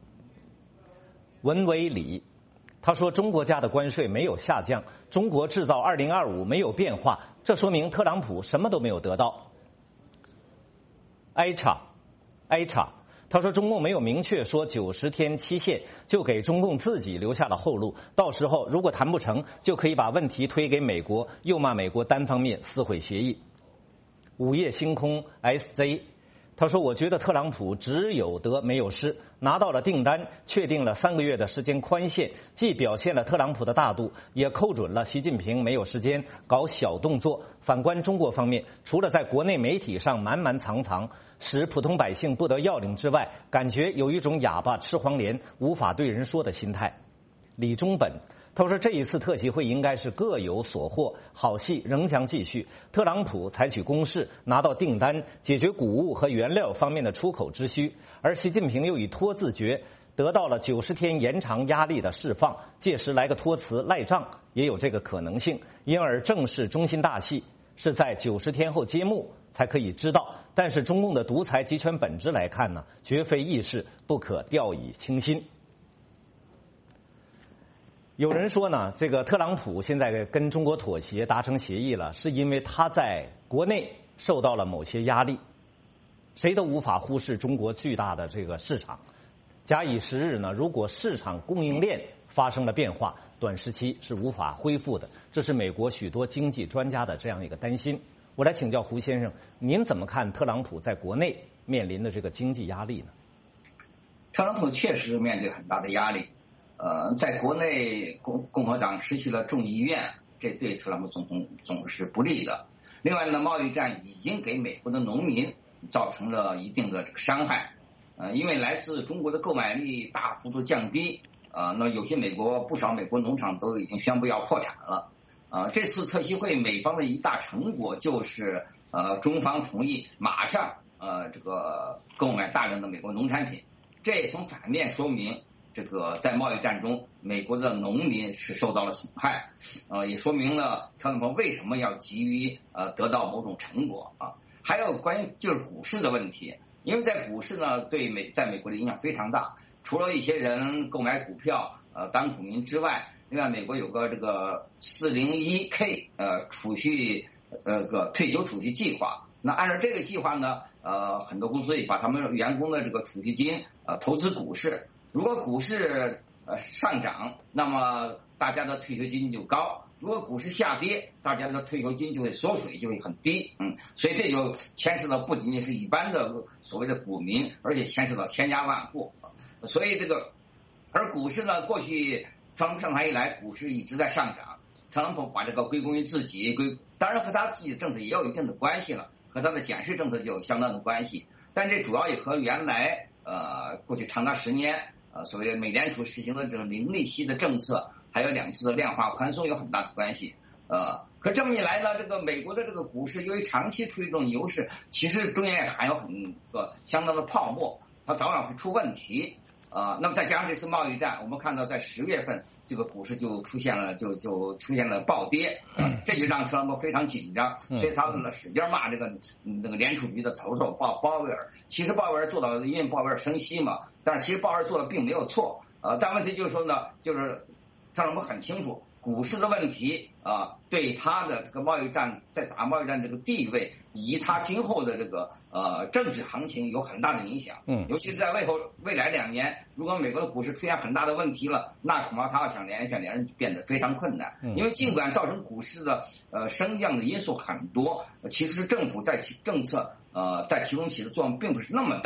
文为礼，他说中国家的关税没有下降，中国制造2025没有变化，这说明特朗普什么都没有得到。挨查，他说中共没有明确说90天期限，就给中共自己留下了后路，到时候如果谈不成，就可以把问题推给美国，又骂美国单方面撕毁协议。午夜星空 SZ， 他说我觉得特朗普只有得没有失，拿到了订单，确定了3个月的时间宽限，既表现了特朗普的大度，也扣准了习近平没有时间搞小动作。反观中国方面，除了在国内媒体上瞒瞒藏藏，使普通百姓不得要领之外，感觉有一种哑巴吃黄连无法对人说的心态。李忠本他说这一次特习会应该是各有所获，好戏仍将继续。特朗普采取攻势拿到订单，解决谷物和原料方面的出口之需，而习近平又以拖字诀得到了90天延长压力的释放，届时来个托词赖账也有这个可能性。因而正式中心大戏是在90天后揭幕才可以知道，但是中共的独裁集权本质来看呢，绝非易事，不可掉以轻心。有人说呢，这个特朗普现在跟中国妥协达成协议了，是因为他在国内受到了某些压力。谁都无法忽视中国巨大的这个市场。假以时日呢，如果市场供应链发生了变化，短时期是无法恢复的。这是美国许多经济专家的这样一个担心。我来请教胡先生，您怎么看特朗普在国内面临的这个经济压力呢？ 特朗普确实面对很大的压力。在国内共和党失去了众议院，这对特朗普总统总是不利的。另外呢，贸易战已经给美国的农民造成了一定的这个伤害。因为来自中国的购买力大幅度降低，那有些不少美国农场都已经宣布要破产了。这次特习会美方的一大成果就是中方同意马上这个购买大量的美国农产品，这也从反面说明这个在贸易战中美国的农民是受到了损害，也说明了特朗普为什么要急于得到某种成果啊。还有关于就是股市的问题，因为在股市呢在美国的影响非常大，除了一些人购买股票当股民之外，另外美国有个这个401k 储蓄退休储蓄计划。那按照这个计划呢，很多公司也把他们员工的这个储蓄金投资股市。如果股市上涨，那么大家的退休金就高；如果股市下跌，大家的退休金就会缩水，就会很低。所以这就牵涉到不仅仅是一般的所谓的股民，而且牵涉到千家万户。所以而股市呢，过去特朗普上台以来，股市一直在上涨。特朗普把这个归功于自己，当然和他自己的政策也有一定的关系了，和他的减税政策就有相当的关系。但这主要也和原来过去长达10年。所谓美联储实行的这个零利息的政策，还有2次的量化宽松有很大的关系。可这么一来呢，这个美国的这个股市由于长期处于一种牛市，其实中间也含有相当的泡沫，它早晚会出问题。那么再加上这次贸易战，我们看到在10月份这个股市就出现了暴跌，这就让特朗普非常紧张，所以他使劲骂这个联储局的头鲍威尔。其实鲍威尔做到，因为鲍威尔升息嘛，但是其实鲍威尔做的并没有错。但问题就是说呢，就是特朗普很清楚股市的问题对他的这个贸易战在打贸易战这个地位以及他今后的这个政治行情有很大的影响。尤其是在未来2年，如果美国的股市出现很大的问题了，那恐怕他要想连任变得非常困难。因为尽管造成股市的升降的因素很多，其实政府在其政策在其中起的作用并不是那么大。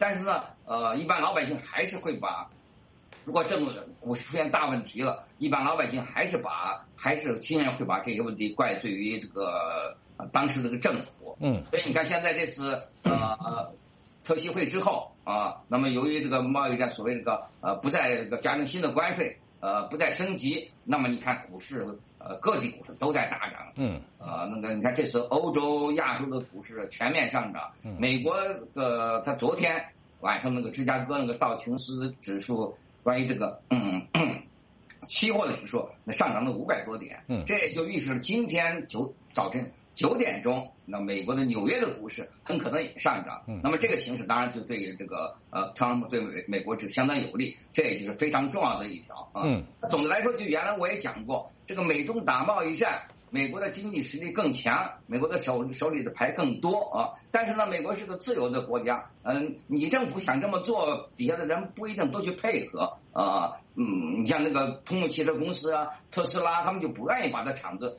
但是呢，一般老百姓还是会把，如果股市出现大问题了，一般老百姓还是经常会把这些问题怪罪于这个当时这个政府。所以你看现在这次特协会之后那么由于这个贸易战所谓这个不再这个加征新的关税，不再升级，那么你看股市各地股市都在大涨。那个你看这次欧洲、亚洲的股市全面上涨。美国它昨天晚上那个芝加哥那个道琼斯指数关于这个期货的指数那上涨了500多点。这也就预示了今天早晨9点钟，那美国的纽约的股市很可能也上涨。那么这个形势当然就对这个特朗普对美国是相当有利，这也就是非常重要的一条。总的来说，就原来我也讲过，这个美中打贸易战，美国的经济实力更强，美国的手里的牌更多但是呢，美国是个自由的国家，你政府想这么做，底下的人不一定都去配合你像那个通用汽车公司特斯拉，他们就不愿意把厂子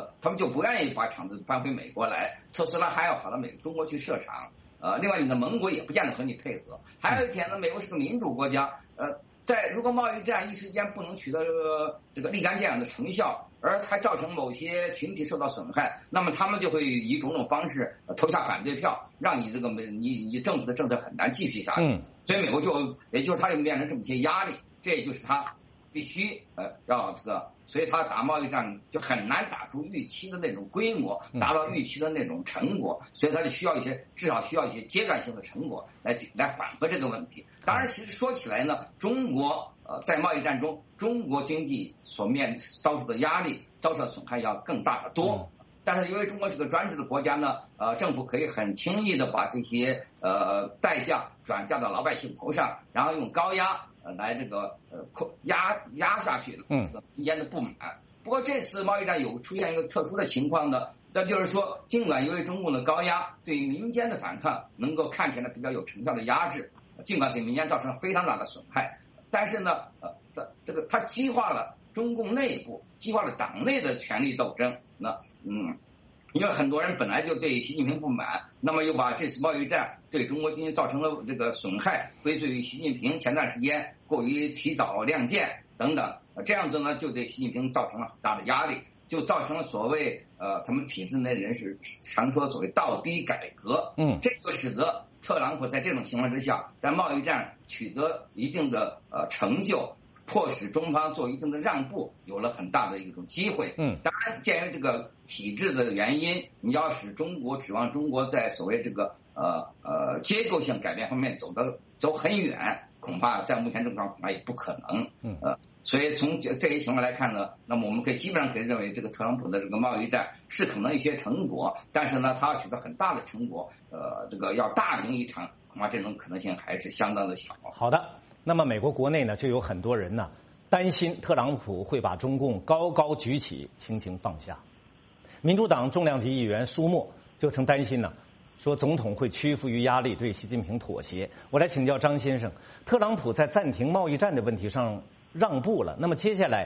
搬回美国来，特斯拉还要跑到中国去设厂。另外你的盟国也不见得和你配合。还有一点呢，美国是个民主国家，如果贸易战一时间不能取得这个立竿见影的成效，而还造成某些群体受到损害，那么他们就会以种种方式投下反对票，让你你政府的政策很难继续下去。所以美国也就是他就面临这么些压力，这也就是他必须要所以他打贸易战就很难打出预期的那种规模，达到预期的那种成果，所以他就至少需要一些阶段性的成果来缓和这个问题。当然，其实说起来呢，中国在贸易战中，中国经济遭受的压力、遭受的损害要更大得多。但是由于中国是个专制的国家呢，政府可以很轻易的把这些代价转嫁到老百姓头上，然后用高压来压下去这个民间的不满。不过这次贸易战有出现一个特殊的情况呢，那就是说，尽管由于中共的高压对于民间的反抗能够看起来比较有成效的压制，尽管给民间造成非常大的损害，但是呢，它激化了中共内部，激化了党内的权力斗争。因为很多人本来就对习近平不满，那么又把这次贸易战对中国经济造成了这个损害归罪于习近平前段时间过于提早亮剑等等，这样子呢就对习近平造成了很大的压力，就造成了所谓他们体制内人士常说的所谓倒逼改革。这就使得特朗普在这种情况之下，在贸易战取得一定的成就，迫使中方做一定的让步，有了很大的一种机会。当然，鉴于这个体制的原因，你要使指望中国在所谓这个结构性改变方面走很远，恐怕在目前状况恐怕也不可能。所以从这些情况来看呢，那么我们基本上可以认为，这个特朗普的这个贸易战是可能一些成果，但是呢，他要取得很大的成果，这个要大赢一场，恐怕这种可能性还是相当的小。 好的。那么美国国内呢，就有很多人呢担心特朗普会把中共高高举起，轻轻放下。民主党重量级议员舒默就曾担心呢，说总统会屈服于压力，对习近平妥协。我来请教张先生，特朗普在暂停贸易战的问题上让步了，那么接下来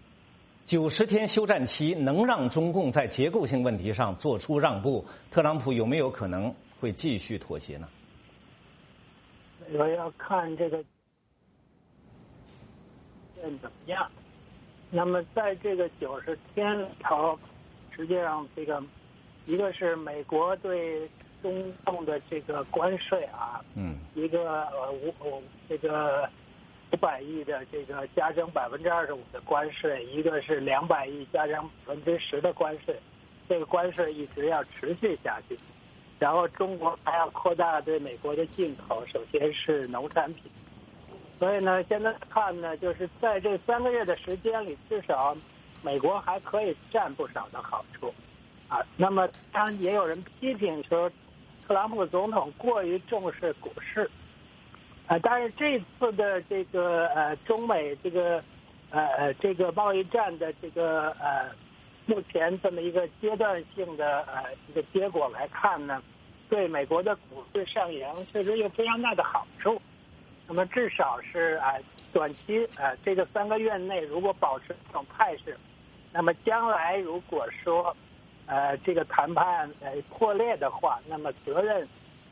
90天休战期能让中共在结构性问题上做出让步？特朗普有没有可能会继续妥协呢？ 我要看这个怎么样。那么在这个90天里头，实际上这个一个是美国对中共的这个关税一个这个500亿的这个加征25%的关税，一个是200亿加征10%的关税，这个关税一直要持续下去。然后中国还要扩大对美国的进口，首先是农产品。所以呢，现在看呢，就是在这3个月的时间里，至少美国还可以占不少的好处那么当然也有人批评说，特朗普总统过于重视股市但是这次的这个中美这个贸易战的这个目前这么一个阶段性的一个结果来看呢，对美国的股市上扬确实有非常大的好处。那么至少是短期这个3个月内如果保持这种态势，那么将来如果说这个谈判破裂的话，那么责任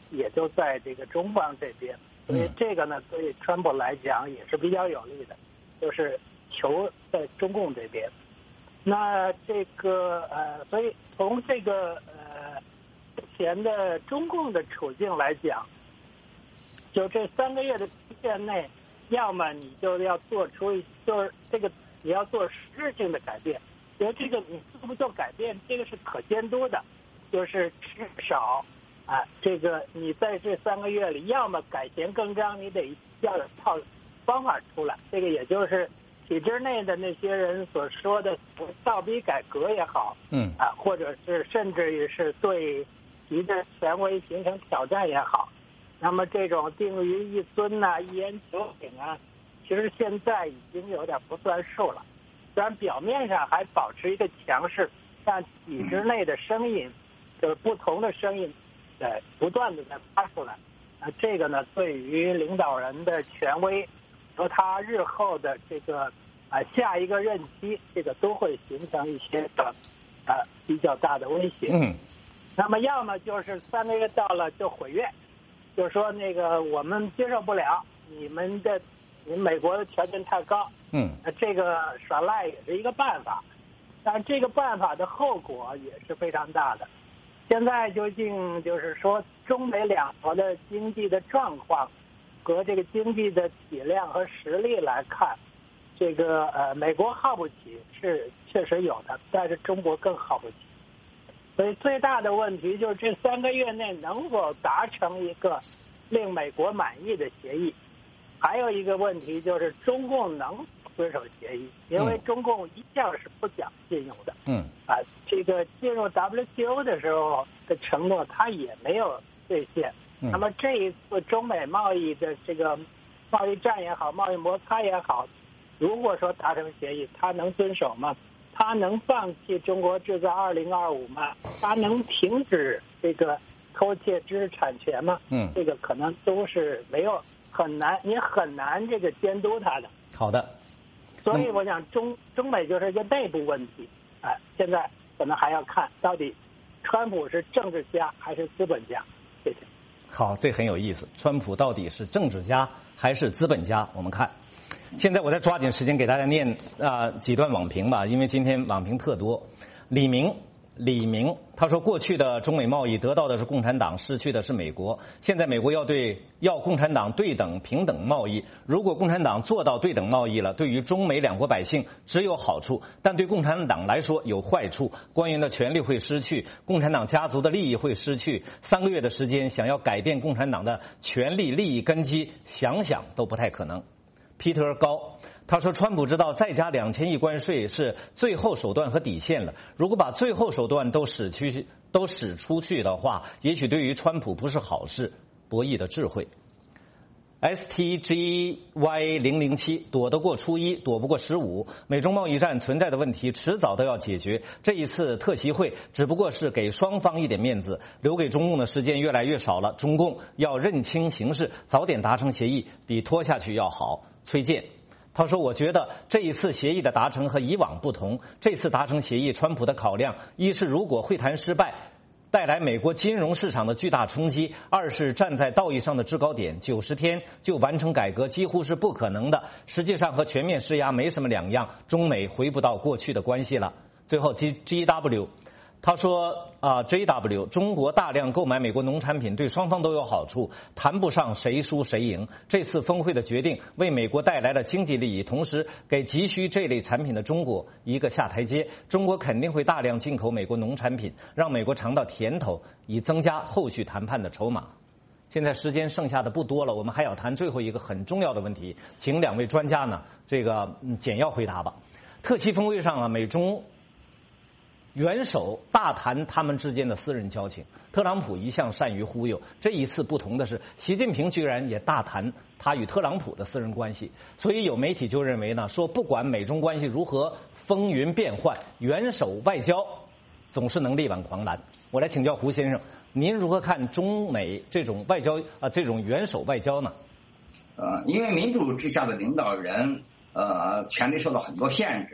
也就在这个中方这边，所以这个呢，对川普来讲也是比较有利的，就是球在中共这边。那这个所以从这个之前的中共的处境来讲，就这3个月的期限内，要么你就要做出就是这个你要做实质性的改变，因为这个你做不做改变，这个是可监督的，就是至少这个你在这3个月里，要么改弦更张，你得要有套方法出来，这个也就是体制内的那些人所说的倒逼改革也好，或者是甚至于是对其的权威形成挑战也好，那么这种定于一尊一言九鼎其实现在已经有点不算数了。虽然表面上还保持一个强势，但体制内的声音，就是不同的声音，不断的在发出来。这个呢，对于领导人的权威和他日后的这个下一个任期，这个都会形成一些的比较大的威胁。那么要么就是3个月到了就毁约，就是说那个我们接受不了你们美国的条件太高，这个耍赖也是一个办法，但这个办法的后果也是非常大的。现在究竟就是说中美两国的经济的状况和这个经济的体量和实力来看，这个美国耗不起是确实有的，但是中国更耗不起。所以最大的问题就是这3个月内能否达成一个令美国满意的协议。还有一个问题就是中共能遵守协议，因为中共一向是不讲信用的。这个进入 WTO 的时候的承诺，他也没有兑现。那么这一次中美贸易的这个贸易战也好，贸易摩擦也好，如果说达成协议，他能遵守吗？他能放弃中国制造2025吗？他能停止这个偷窃知识产权吗？这个可能都是没有很难，你很难这个监督他的。 好的。 所以我想中美就是一个内部问题，现在可能还要看到底川普是政治家还是资本家。谢谢。 好，这很有意思。川普到底是政治家还是资本家？我们看。现在我再抓紧时间给大家念几段网评吧，因为今天网评特多。李明他说，过去的中美贸易得到的是共产党，失去的是美国。现在美国要共产党对等平等贸易，如果共产党做到对等贸易了，对于中美两国百姓只有好处，但对共产党来说有坏处，官员的权利会失去，共产党家族的利益会失去。3个月的时间想要改变共产党的权利利益根基，想想都不太可能。Peter 高他说，川普知道再加2000亿关税是最后手段和底线了，如果把最后手段都使出去的话，也许对于川普不是好事。博弈的智慧。STGY007 躲得过初一，躲不过15。美中贸易战存在的问题迟早都要解决，这一次特席会只不过是给双方一点面子，留给中共的时间越来越少了，中共要认清形势，早点达成协议比拖下去要好。崔健他说，我觉得这一次协议的达成和以往不同，这次达成协议川普的考量，一是如果会谈失败带来美国金融市场的巨大冲击，二是站在道义上的制高点，90天就完成改革几乎是不可能的，实际上和全面施压没什么两样，中美回不到过去的关系了。最后 GW 他说JW 中国大量购买美国农产品对双方都有好处，谈不上谁输谁赢。这次峰会的决定为美国带来了经济利益，同时给急需这类产品的中国一个下台阶。中国肯定会大量进口美国农产品，让美国尝到甜头，以增加后续谈判的筹码。现在时间剩下的不多了，我们还要谈最后一个很重要的问题，请2位专家呢简要回答吧。特期峰会上美中元首大谈他们之间的私人交情，特朗普一向善于忽悠，这一次不同的是，习近平居然也大谈他与特朗普的私人关系。所以有媒体就认为呢，说不管美中关系如何风云变幻，元首外交总是能力挽狂澜。我来请教胡先生，您如何看中美这种外交这种元首外交呢？ 因为民主之下的领导人权力受到很多限制。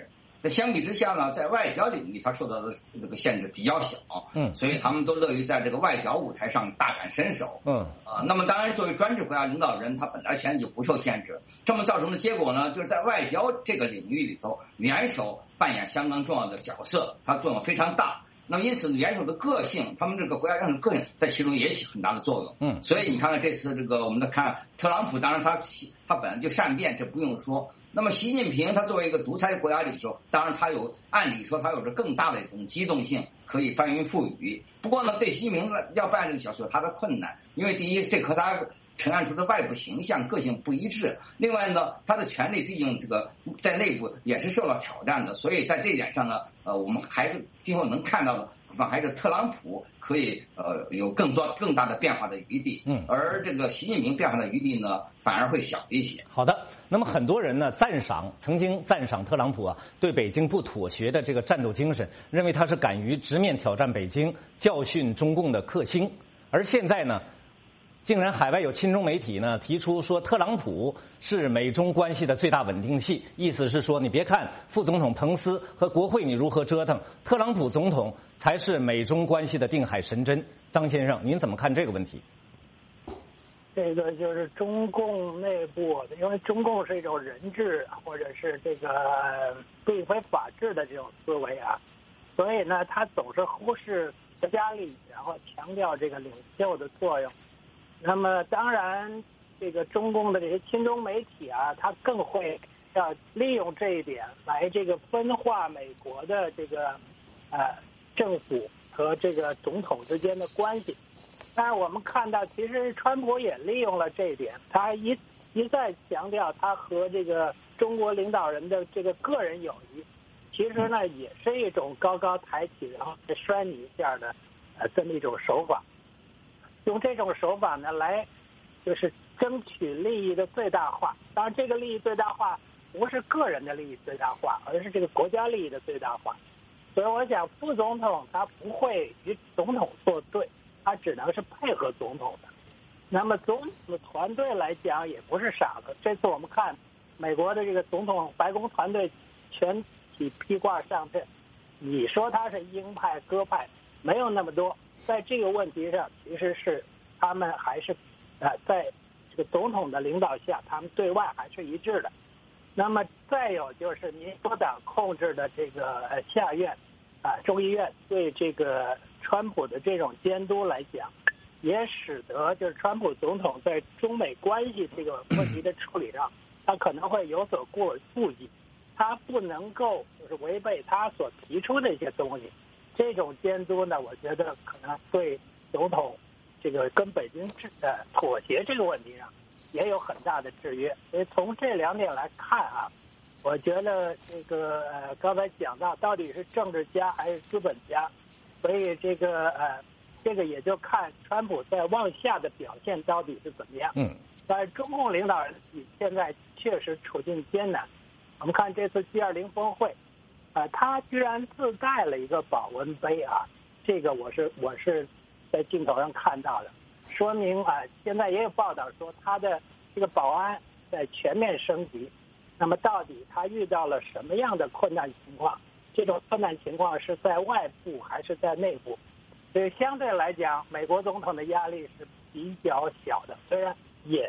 那相比之下呢，在外交领域它受到的这个限制比较小，所以他们都乐于在这个外交舞台上大展身手，那么当然作为专制国家领导人，他本来权力就不受限制，这么造成的结果呢，就是在外交这个领域里头，元首扮演相当重要的角色，它作用非常大。那么因此元首的个性，他们这个国家元首的个性在其中也起很大的作用。所以你看看这次这个我们看特朗普，当然他本来就善变，这不用说。那么习近平他作为一个独裁国家领袖，当然他按理说他有着更大的一种机动性，可以翻云覆雨。不过呢，对习近平要扮演这个角色有他的困难，因为第一，这和他呈现出的外部形象个性不一致，另外呢，他的权力毕竟这个在内部也是受到挑战的，所以在这一点上呢，我们还是今后能看到的，恐怕还是特朗普可以有更大的变化的余地，而这个习近平变化的余地呢，反而会小一些。 好的，那么很多人呢曾经赞赏特朗普对北京不妥协的这个战斗精神，认为他是敢于直面挑战北京、教训中共的克星，而现在呢，竟然海外有亲中媒体呢提出说特朗普是美中关系的最大稳定器，意思是说你别看副总统彭斯和国会你如何折腾，特朗普总统才是美中关系的定海神针。张先生，您怎么看这个问题？ 这个就是中共内部，因为中共是一种人治或者是这个并非法治的这种思维所以呢，他总是忽视国家利益，然后强调这个领袖的作用。那么当然，这个中共的这些亲中媒体他更会要利用这一点来这个分化美国的这个政府和这个总统之间的关系。但是我们看到，其实川普也利用了这一点，他一再强调他和这个中国领导人的这个个人友谊，其实呢也是一种高高抬起，然后摔你一下的这么一种手法。用这种手法呢来就是争取利益的最大化。当然，这个利益最大化不是个人的利益最大化，而是这个国家利益的最大化。所以我想，副总统他不会与总统作对，他只能是配合总统的。那么总统的团队来讲也不是傻子，这次我们看美国的这个总统白宫团队全体披挂上阵，你说他是鹰派鸽派没有那么多，在这个问题上其实是他们还是在这个总统的领导下，他们对外还是一致的。那么再有就是民主党控制的这个下院众议院对这个川普的这种监督来讲，也使得就是川普总统在中美关系这个问题的处理上，他可能会有所顾忌，他不能够就是违背他所提出的一些东西。这种监督呢，我觉得可能对总统这个跟北京妥协这个问题上也有很大的制约。所以从这两点来看我觉得这个刚才讲到底是政治家还是资本家，所以这个也就看川普在往下的表现到底是怎么样。但是中共领导人现在确实处境艰难。我们看这次 G20 峰会，他居然自带了一个保温杯这个我是在镜头上看到的，说明现在也有报道说他的这个保安在全面升级。那么到底他遇到了什么样的困难情况？这种困难情况是在外部还是在内部？所以相对来讲，美国总统的压力是比较小的，虽然也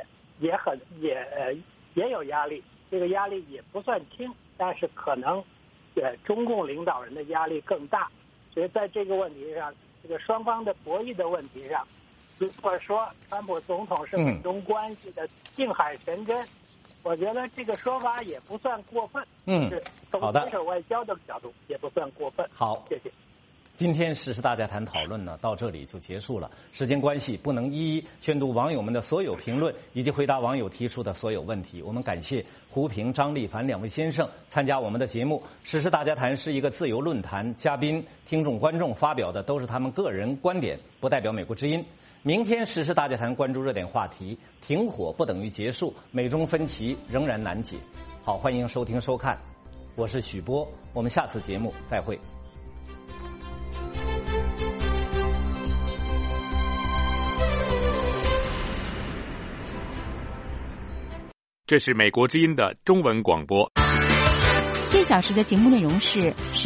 有压力，这个压力也不算轻，但是可能中共领导人的压力更大。所以在这个问题上，这个双方的博弈的问题上，如果说川普总统是美中关系的定海神针，我觉得这个说法也不算过分。是从对手外交的角度也不算过分。 好， 谢谢。 今天时事大家谈讨论呢，到这里就结束了。时间关系，不能一一宣读网友们的所有评论以及回答网友提出的所有问题。我们感谢胡平、张立凡两位先生参加我们的节目。时事大家谈是一个自由论坛，嘉宾、听众、观众发表的都是他们个人观点，不代表美国之音。明天时事大家谈关注热点话题，停火不等于结束，美中分歧仍然难解。好，欢迎收听收看，我是许波，我们下次节目再会。 这是美国之音的中文广播。 这小时的节目内容是